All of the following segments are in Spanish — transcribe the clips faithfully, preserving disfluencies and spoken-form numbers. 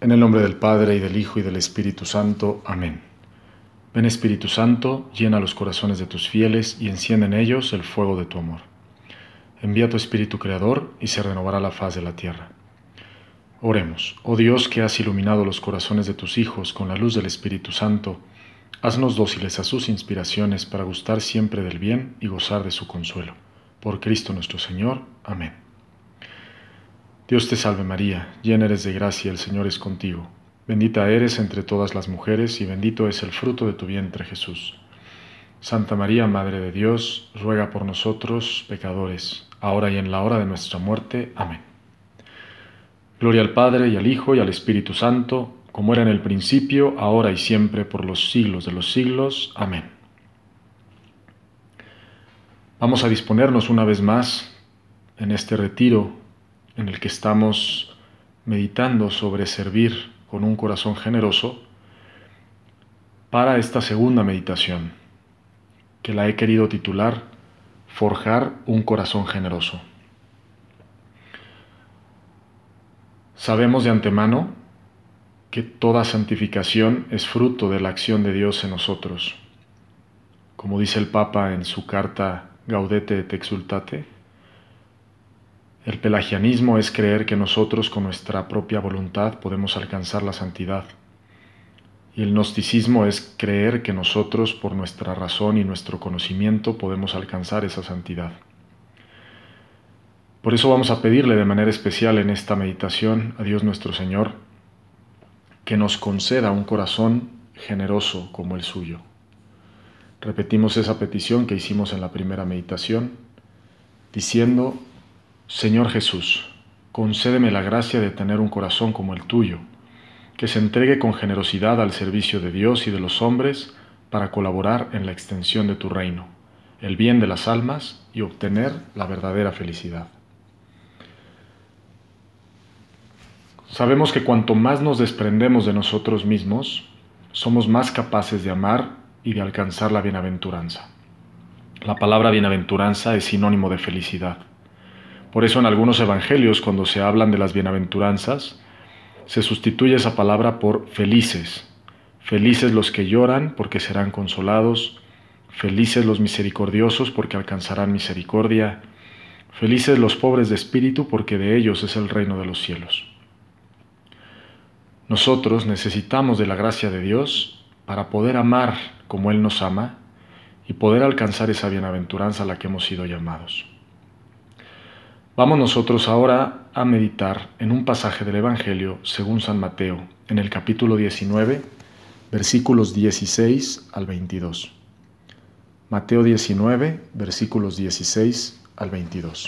En el nombre del Padre, y del Hijo, y del Espíritu Santo. Amén. Ven Espíritu Santo, llena los corazones de tus fieles, y enciende en ellos el fuego de tu amor. Envía tu Espíritu Creador, y se renovará la faz de la tierra. Oremos. Oh Dios, que has iluminado los corazones de tus hijos con la luz del Espíritu Santo, haznos dóciles a sus inspiraciones para gustar siempre del bien y gozar de su consuelo. Por Cristo nuestro Señor. Amén. Dios te salve María, llena eres de gracia, el Señor es contigo. Bendita eres entre todas las mujeres, y bendito es el fruto de tu vientre, Jesús. Santa María, Madre de Dios, ruega por nosotros, pecadores, ahora y en la hora de nuestra muerte. Amén. Gloria al Padre, y al Hijo, y al Espíritu Santo, como era en el principio, ahora y siempre, por los siglos de los siglos. Amén. Vamos a disponernos una vez más en este retiro en el que estamos meditando sobre servir con un corazón generoso, para esta segunda meditación, que la he querido titular Forjar un corazón generoso. Sabemos de antemano que toda santificación es fruto de la acción de Dios en nosotros. Como dice el Papa en su carta Gaudete et Exsultate, el pelagianismo es creer que nosotros con nuestra propia voluntad podemos alcanzar la santidad. Y el gnosticismo es creer que nosotros por nuestra razón y nuestro conocimiento podemos alcanzar esa santidad. Por eso vamos a pedirle de manera especial en esta meditación a Dios nuestro Señor que nos conceda un corazón generoso como el suyo. Repetimos esa petición que hicimos en la primera meditación, diciendo: Señor Jesús, concédeme la gracia de tener un corazón como el tuyo, que se entregue con generosidad al servicio de Dios y de los hombres para colaborar en la extensión de tu reino, el bien de las almas y obtener la verdadera felicidad. Sabemos que cuanto más nos desprendemos de nosotros mismos, somos más capaces de amar y de alcanzar la bienaventuranza. La palabra bienaventuranza es sinónimo de felicidad. Por eso en algunos evangelios, cuando se hablan de las bienaventuranzas, se sustituye esa palabra por felices. Felices los que lloran, porque serán consolados. Felices los misericordiosos, porque alcanzarán misericordia. Felices los pobres de espíritu, porque de ellos es el reino de los cielos. Nosotros necesitamos de la gracia de Dios para poder amar como Él nos ama y poder alcanzar esa bienaventuranza a la que hemos sido llamados. Vamos nosotros ahora a meditar en un pasaje del Evangelio según San Mateo, en el capítulo diecinueve, versículos dieciséis al veintidós. Mateo diecinueve, versículos dieciséis al veintidós.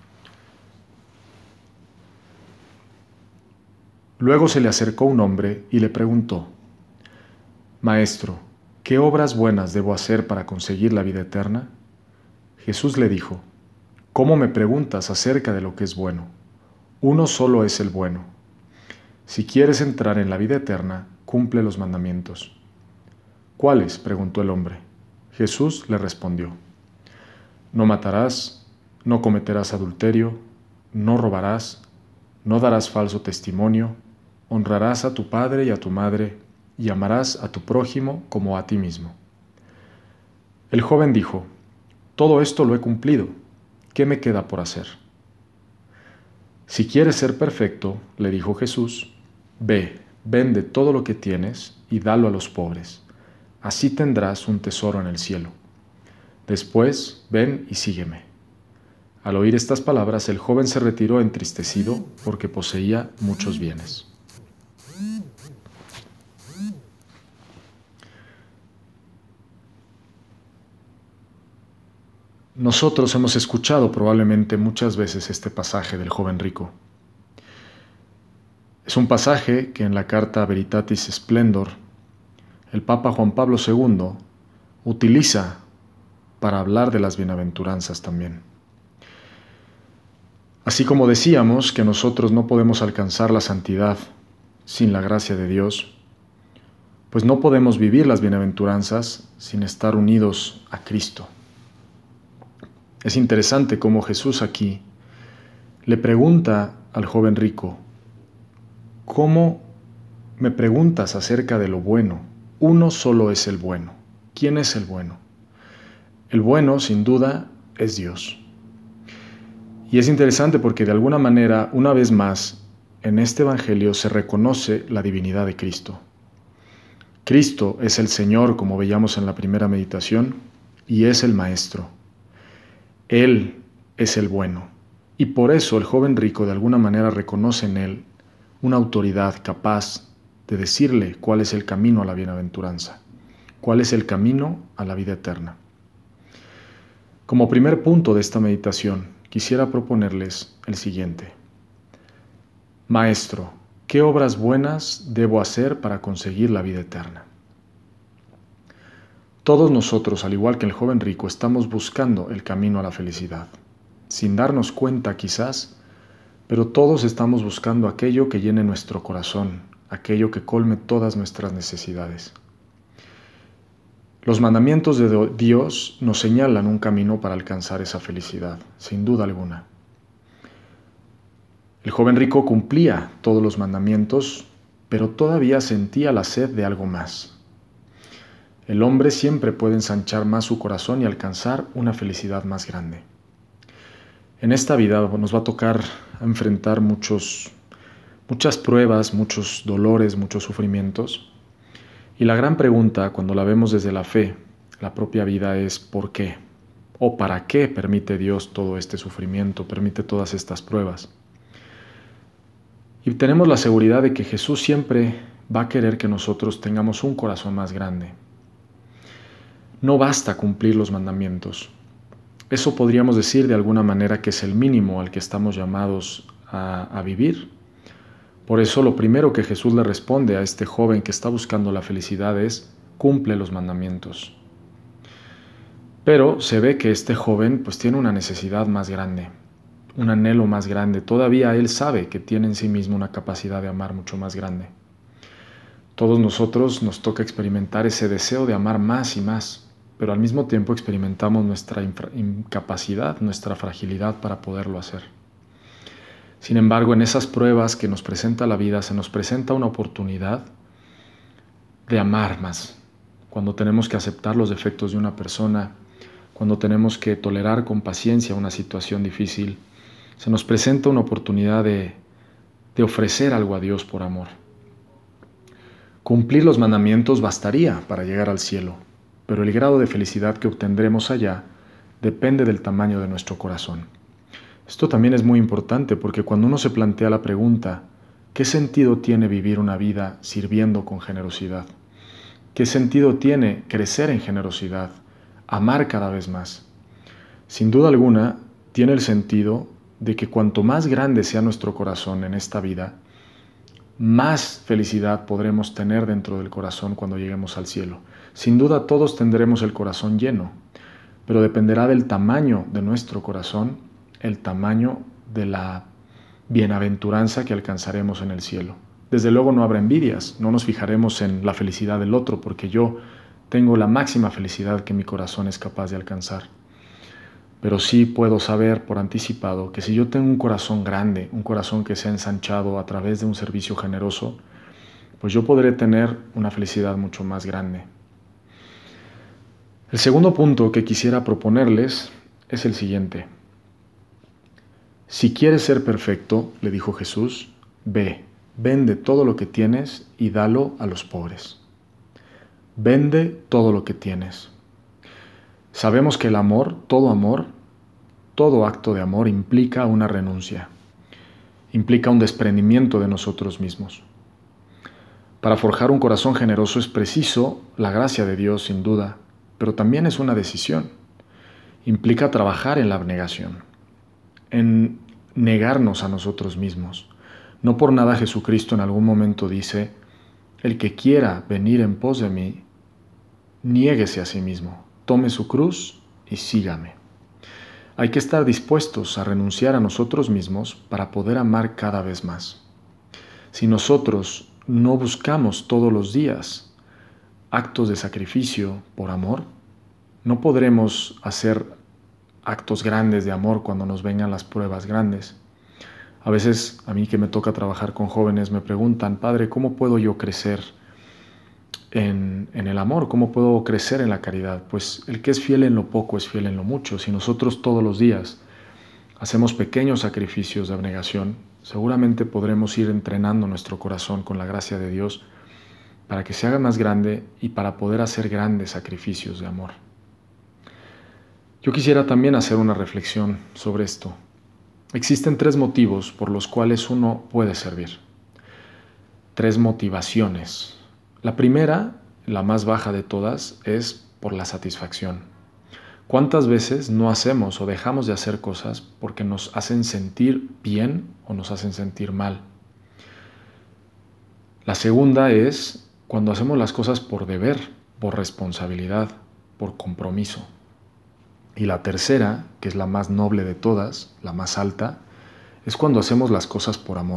Luego se le acercó un hombre y le preguntó: Maestro, ¿qué obras buenas debo hacer para conseguir la vida eterna? Jesús le dijo: ¿Cómo me preguntas acerca de lo que es bueno? Uno solo es el bueno. Si quieres entrar en la vida eterna, cumple los mandamientos. ¿Cuáles?, preguntó el hombre. Jesús le respondió: No matarás, no cometerás adulterio, no robarás, no darás falso testimonio, honrarás a tu padre y a tu madre, y amarás a tu prójimo como a ti mismo. El joven dijo: Todo esto lo he cumplido. ¿Qué me queda por hacer? Si quieres ser perfecto, le dijo Jesús, ve, vende todo lo que tienes y dalo a los pobres. Así tendrás un tesoro en el cielo. Después, ven y sígueme. Al oír estas palabras, el joven se retiró entristecido porque poseía muchos bienes. Nosotros hemos escuchado probablemente muchas veces este pasaje del joven rico. Es un pasaje que en la carta Veritatis Splendor el Papa Juan Pablo segundo utiliza para hablar de las bienaventuranzas también. Así como decíamos que nosotros no podemos alcanzar la santidad sin la gracia de Dios, pues no podemos vivir las bienaventuranzas sin estar unidos a Cristo. Es interesante cómo Jesús aquí le pregunta al joven rico: ¿cómo me preguntas acerca de lo bueno. Uno solo es el bueno. ¿Quién es el bueno? El bueno, sin duda, es Dios. Y es interesante porque de alguna manera, una vez más, en este Evangelio se reconoce la divinidad de Cristo. Cristo es el Señor, como veíamos en la primera meditación, y es el Maestro. Él es el bueno. Y por eso el joven rico de alguna manera reconoce en él una autoridad capaz de decirle cuál es el camino a la bienaventuranza, cuál es el camino a la vida eterna. Como primer punto de esta meditación, quisiera proponerles el siguiente. Maestro, ¿qué obras buenas debo hacer para conseguir la vida eterna? Todos nosotros, al igual que el joven rico, estamos buscando el camino a la felicidad. Sin darnos cuenta quizás, pero todos estamos buscando aquello que llene nuestro corazón, aquello que colme todas nuestras necesidades. Los mandamientos de Dios nos señalan un camino para alcanzar esa felicidad, sin duda alguna. El joven rico cumplía todos los mandamientos, pero todavía sentía la sed de algo más. El hombre siempre puede ensanchar más su corazón y alcanzar una felicidad más grande. En esta vida nos va a tocar enfrentar muchos, muchas pruebas, muchos dolores, muchos sufrimientos. Y la gran pregunta, cuando la vemos desde la fe, la propia vida, es ¿por qué? ¿O para qué permite Dios todo este sufrimiento, permite todas estas pruebas? Y tenemos la seguridad de que Jesús siempre va a querer que nosotros tengamos un corazón más grande. No basta cumplir los mandamientos. Eso podríamos decir de alguna manera que es el mínimo al que estamos llamados a, a vivir. Por eso lo primero que Jesús le responde a este joven que está buscando la felicidad es: cumple los mandamientos. Pero se ve que este joven pues tiene una necesidad más grande, un anhelo más grande. Todavía él sabe que tiene en sí mismo una capacidad de amar mucho más grande. Todos nosotros nos toca experimentar ese deseo de amar más y más, pero al mismo tiempo experimentamos nuestra incapacidad, nuestra fragilidad para poderlo hacer. Sin embargo, en esas pruebas que nos presenta la vida, se nos presenta una oportunidad de amar más. Cuando tenemos que aceptar los defectos de una persona, cuando tenemos que tolerar con paciencia una situación difícil, se nos presenta una oportunidad de, de ofrecer algo a Dios por amor. Cumplir los mandamientos bastaría para llegar al cielo, pero el grado de felicidad que obtendremos allá depende del tamaño de nuestro corazón. Esto también es muy importante porque cuando uno se plantea la pregunta, ¿qué sentido tiene vivir una vida sirviendo con generosidad? ¿Qué sentido tiene crecer en generosidad, amar cada vez más? Sin duda alguna, tiene el sentido de que cuanto más grande sea nuestro corazón en esta vida, más felicidad podremos tener dentro del corazón cuando lleguemos al cielo. Sin duda todos tendremos el corazón lleno, pero dependerá del tamaño de nuestro corazón, el tamaño de la bienaventuranza que alcanzaremos en el cielo. Desde luego no habrá envidias, no nos fijaremos en la felicidad del otro, porque yo tengo la máxima felicidad que mi corazón es capaz de alcanzar. Pero sí puedo saber por anticipado que si yo tengo un corazón grande, un corazón que se ha ensanchado a través de un servicio generoso, pues yo podré tener una felicidad mucho más grande. El segundo punto que quisiera proponerles es el siguiente. Si quieres ser perfecto, le dijo Jesús, ve, vende todo lo que tienes y dalo a los pobres. Vende todo lo que tienes. Sabemos que el amor, todo amor, todo acto de amor implica una renuncia, implica un desprendimiento de nosotros mismos. Para forjar un corazón generoso es preciso la gracia de Dios, sin duda, pero también es una decisión. Implica trabajar en la abnegación, en negarnos a nosotros mismos. No por nada Jesucristo en algún momento dice, el que quiera venir en pos de mí, niéguese a sí mismo, tome su cruz y sígame. Hay que estar dispuestos a renunciar a nosotros mismos para poder amar cada vez más. Si nosotros no buscamos todos los días actos de sacrificio por amor, no podremos hacer actos grandes de amor cuando nos vengan las pruebas grandes. A veces a mí que me toca trabajar con jóvenes me preguntan, Padre, ¿cómo puedo yo crecer en, en el amor? ¿Cómo puedo crecer en la caridad? Pues el que es fiel en lo poco es fiel en lo mucho. Si nosotros todos los días hacemos pequeños sacrificios de abnegación, seguramente podremos ir entrenando nuestro corazón con la gracia de Dios para que se haga más grande y para poder hacer grandes sacrificios de amor. Yo quisiera también hacer una reflexión sobre esto. Existen tres motivos por los cuales uno puede servir. Tres motivaciones. La primera, la más baja de todas, es por la satisfacción. ¿Cuántas veces no hacemos o dejamos de hacer cosas porque nos hacen sentir bien o nos hacen sentir mal? La segunda es cuando hacemos las cosas por deber, por responsabilidad, por compromiso. Y la tercera, que es la más noble de todas, la más alta, es cuando hacemos las cosas por amor.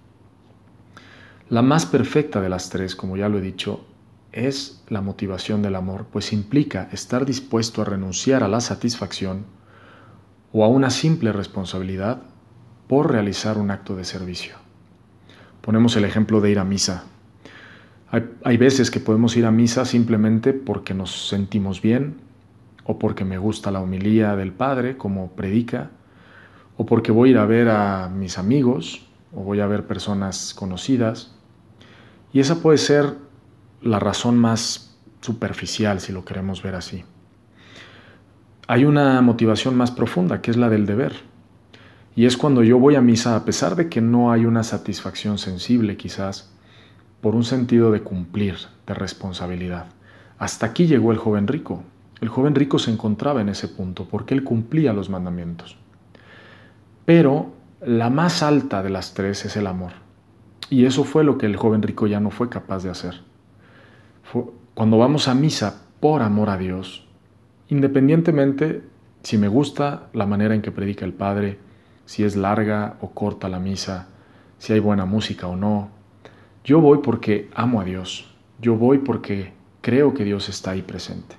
La más perfecta de las tres, como ya lo he dicho, es la motivación del amor, pues implica estar dispuesto a renunciar a la satisfacción o a una simple responsabilidad por realizar un acto de servicio. Ponemos el ejemplo de ir a misa. Hay, hay veces que podemos ir a misa simplemente porque nos sentimos bien, o porque me gusta la homilía del Padre, como predica, o porque voy a ir a ver a mis amigos, o voy a ver personas conocidas. Y esa puede ser la razón más superficial, si lo queremos ver así. Hay una motivación más profunda, que es la del deber. Y es cuando yo voy a misa, a pesar de que no hay una satisfacción sensible quizás, por un sentido de cumplir, de responsabilidad. Hasta aquí llegó el joven rico. El joven rico se encontraba en ese punto porque él cumplía los mandamientos. Pero la más alta de las tres es el amor. Y eso fue lo que el joven rico ya no fue capaz de hacer. Fue cuando vamos a misa por amor a Dios, independientemente si me gusta la manera en que predica el Padre, si es larga o corta la misa, si hay buena música o no, yo voy porque amo a Dios. Yo voy porque creo que Dios está ahí presente.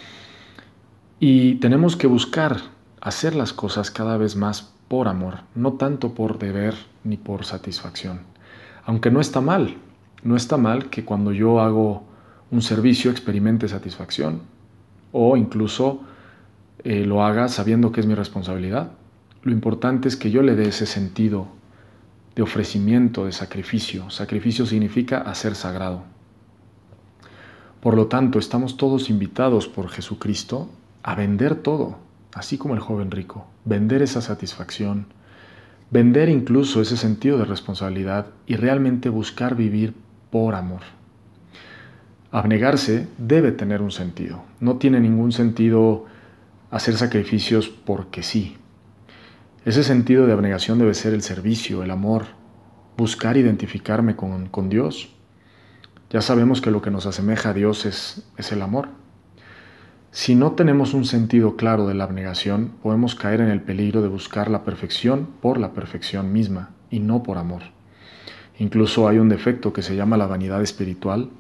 Y tenemos que buscar hacer las cosas cada vez más por amor, no tanto por deber ni por satisfacción. Aunque no está mal, no está mal que cuando yo hago un servicio experimente satisfacción o incluso eh, lo haga sabiendo que es mi responsabilidad. Lo importante es que yo le dé ese sentido de ofrecimiento, de sacrificio. Sacrificio significa hacer sagrado. Por lo tanto, estamos todos invitados por Jesucristo a vender todo, así como el joven rico, vender esa satisfacción, vender incluso ese sentido de responsabilidad y realmente buscar vivir por amor. Abnegarse debe tener un sentido. No tiene ningún sentido hacer sacrificios porque sí. Ese sentido de abnegación debe ser el servicio, el amor, buscar identificarme con, con Dios. Ya sabemos que lo que nos asemeja a Dios es, es el amor. Si no tenemos un sentido claro de la abnegación, podemos caer en el peligro de buscar la perfección por la perfección misma y no por amor. Incluso hay un defecto que se llama la vanidad espiritual,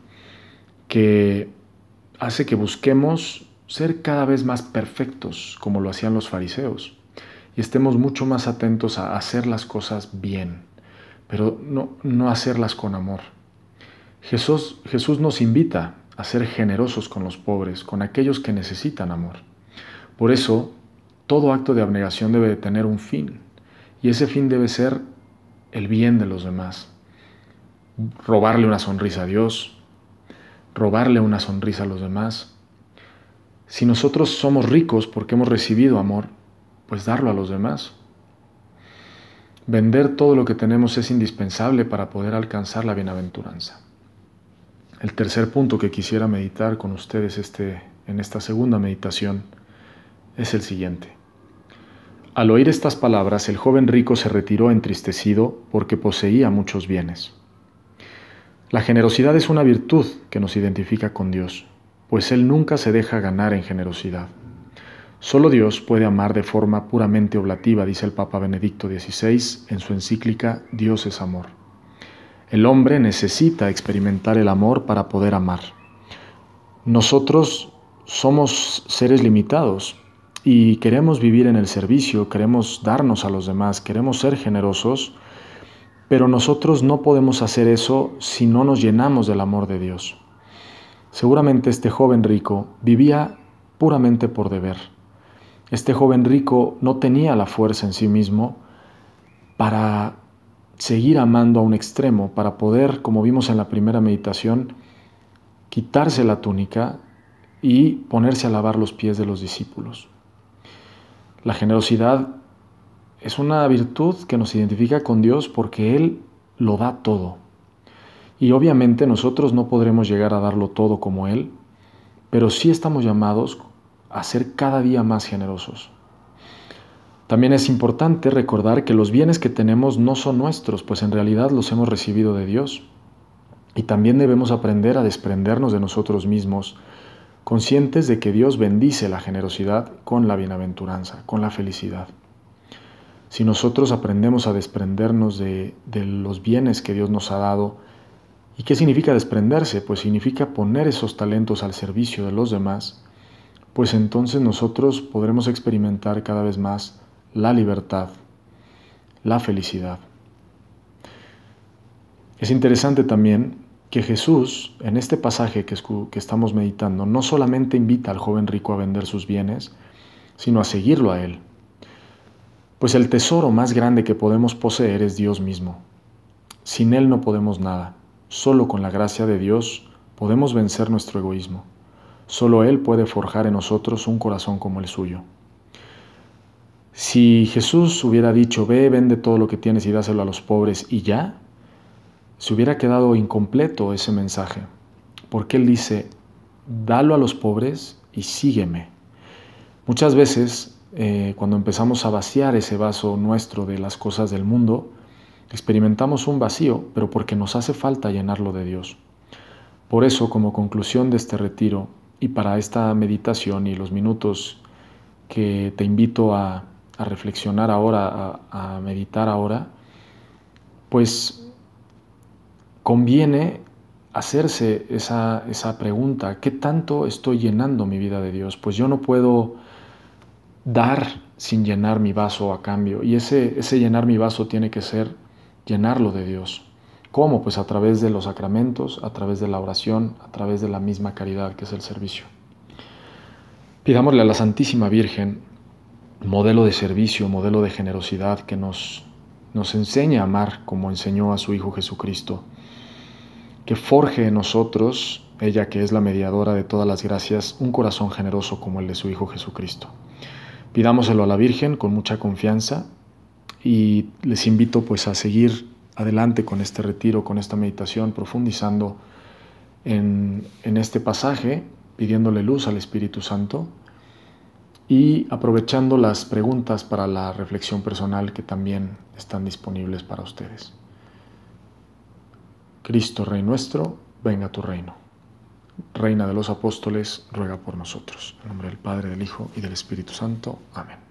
que hace que busquemos ser cada vez más perfectos, como lo hacían los fariseos, y estemos mucho más atentos a hacer las cosas bien, pero no, no hacerlas con amor. Jesús, Jesús nos invita a ser generosos con los pobres, con aquellos que necesitan amor. Por eso, todo acto de abnegación debe de tener un fin, y ese fin debe ser el bien de los demás. Robarle una sonrisa a Dios, robarle una sonrisa a los demás. Si nosotros somos ricos porque hemos recibido amor, pues darlo a los demás. Vender todo lo que tenemos es indispensable para poder alcanzar la bienaventuranza. El tercer punto que quisiera meditar con ustedes este, en esta segunda meditación es el siguiente. Al oír estas palabras, el joven rico se retiró entristecido porque poseía muchos bienes. La generosidad es una virtud que nos identifica con Dios, pues Él nunca se deja ganar en generosidad. Solo Dios puede amar de forma puramente oblativa, dice el Papa Benedicto dieciséis en su encíclica Dios es amor. El hombre necesita experimentar el amor para poder amar. Nosotros somos seres limitados y queremos vivir en el servicio, queremos darnos a los demás, queremos ser generosos, Pero nosotros no podemos hacer eso si no nos llenamos del amor de Dios. Seguramente este joven rico vivía puramente por deber. Este joven rico no tenía la fuerza en sí mismo para seguir amando a un extremo, para poder, como vimos en la primera meditación, quitarse la túnica y ponerse a lavar los pies de los discípulos. La generosidad es una virtud que nos identifica con Dios porque Él lo da todo. Y obviamente nosotros no podremos llegar a darlo todo como Él, pero sí estamos llamados a ser cada día más generosos. También es importante recordar que los bienes que tenemos no son nuestros, pues en realidad los hemos recibido de Dios. Y también debemos aprender a desprendernos de nosotros mismos, conscientes de que Dios bendice la generosidad con la bienaventuranza, con la felicidad. Si nosotros aprendemos a desprendernos de, de los bienes que Dios nos ha dado, ¿y qué significa desprenderse? Pues significa poner esos talentos al servicio de los demás, pues entonces nosotros podremos experimentar cada vez más la libertad, la felicidad. Es interesante también que Jesús, en este pasaje que, que estamos meditando, no solamente invita al joven rico a vender sus bienes, sino a seguirlo a Él. Pues el tesoro más grande que podemos poseer es Dios mismo. Sin Él no podemos nada. Solo con la gracia de Dios podemos vencer nuestro egoísmo. Solo Él puede forjar en nosotros un corazón como el suyo. Si Jesús hubiera dicho, ve, vende todo lo que tienes y dáselo a los pobres y ya, se hubiera quedado incompleto ese mensaje. Porque Él dice, dalo a los pobres y sígueme. Muchas veces, eh, cuando empezamos a vaciar ese vaso nuestro de las cosas del mundo, experimentamos un vacío, pero porque nos hace falta llenarlo de Dios. Por eso, como conclusión de este retiro, y para esta meditación y los minutos que te invito a, a reflexionar ahora, a, a meditar ahora, pues conviene hacerse esa, esa pregunta, ¿qué tanto estoy llenando mi vida de Dios? Pues yo no puedo dar sin llenar mi vaso a cambio, y ese, ese llenar mi vaso tiene que ser llenarlo de Dios. ¿Cómo? Pues a través de los sacramentos, a través de la oración, a través de la misma caridad que es el servicio. Pidámosle a la Santísima Virgen, modelo de servicio, modelo de generosidad, que nos, nos enseñe a amar como enseñó a su Hijo Jesucristo, que forje en nosotros, ella que es la mediadora de todas las gracias, un corazón generoso como el de su Hijo Jesucristo. Pidámoselo a la Virgen con mucha confianza y les invito pues a seguir adelante con este retiro, con esta meditación, profundizando en, en este pasaje, pidiéndole luz al Espíritu Santo y aprovechando las preguntas para la reflexión personal que también están disponibles para ustedes. Cristo, Rey nuestro, venga a tu reino. Reina de los apóstoles, ruega por nosotros. En nombre del Padre, del Hijo y del Espíritu Santo. Amén.